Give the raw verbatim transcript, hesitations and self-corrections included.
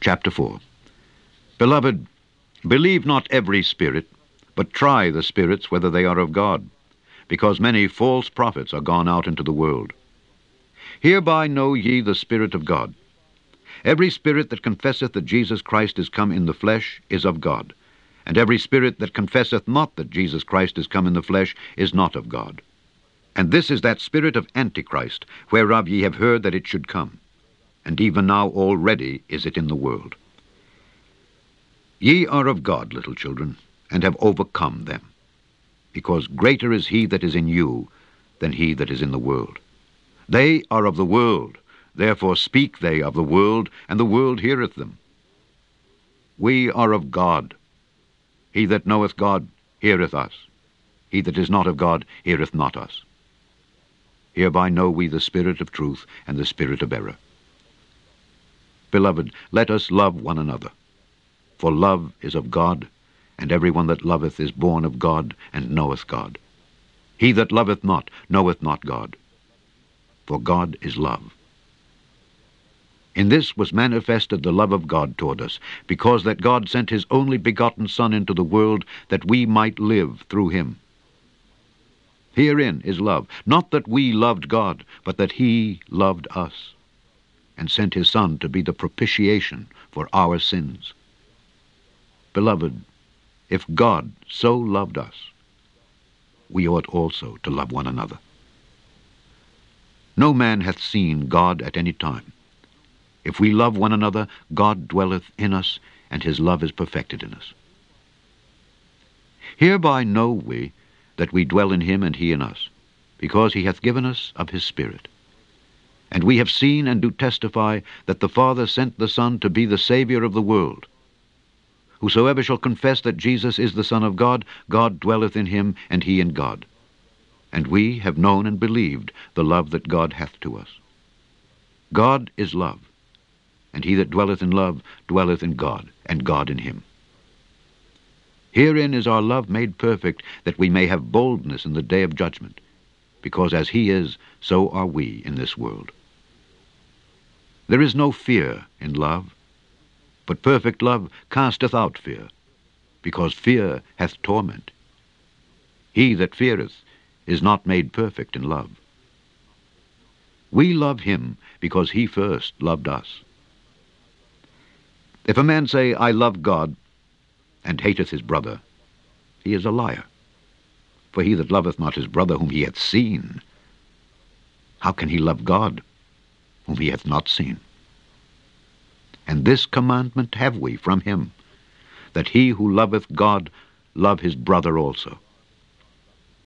Chapter four. Beloved, believe not every spirit, but try the spirits whether they are of God, because many false prophets are gone out into the world. Hereby know ye the Spirit of God. Every spirit that confesseth that Jesus Christ is come in the flesh is of God, and every spirit that confesseth not that Jesus Christ is come in the flesh is not of God. And this is that spirit of Antichrist, whereof ye have heard that it should come, and even now already is it in the world. Ye are of God, little children, and have overcome them, because greater is he that is in you than he that is in the world. They are of the world, therefore speak they of the world, and the world heareth them. We are of God. He that knoweth God heareth us. He that is not of God heareth not us. Hereby know we the spirit of truth and the spirit of error. Beloved, let us love one another. For love is of God, and every one that loveth is born of God, and knoweth God. He that loveth not knoweth not God, for God is love. In this was manifested the love of God toward us, because that God sent his only begotten Son into the world, that we might live through him. Herein is love, not that we loved God, but that he loved us, and sent his Son to be the propitiation for our sins. Beloved, if God so loved us, we ought also to love one another. No man hath seen God at any time. If we love one another, God dwelleth in us, and his love is perfected in us. Hereby know we that we dwell in him and he in us, because he hath given us of his Spirit. And we have seen and do testify that the Father sent the Son to be the Savior of the world. Whosoever shall confess that Jesus is the Son of God, God dwelleth in him, and he in God. And we have known and believed the love that God hath to us. God is love, and he that dwelleth in love dwelleth in God, and God in him. Herein is our love made perfect, that we may have boldness in the day of judgment, because as he is, so are we in this world. There is no fear in love, but perfect love casteth out fear, because fear hath torment. He that feareth is not made perfect in love. We love him because he first loved us. If a man say, I love God, and hateth his brother, he is a liar. For he that loveth not his brother whom he hath seen, how can he love God whom he hath not seen? And this commandment have we from him, that he who loveth God love his brother also.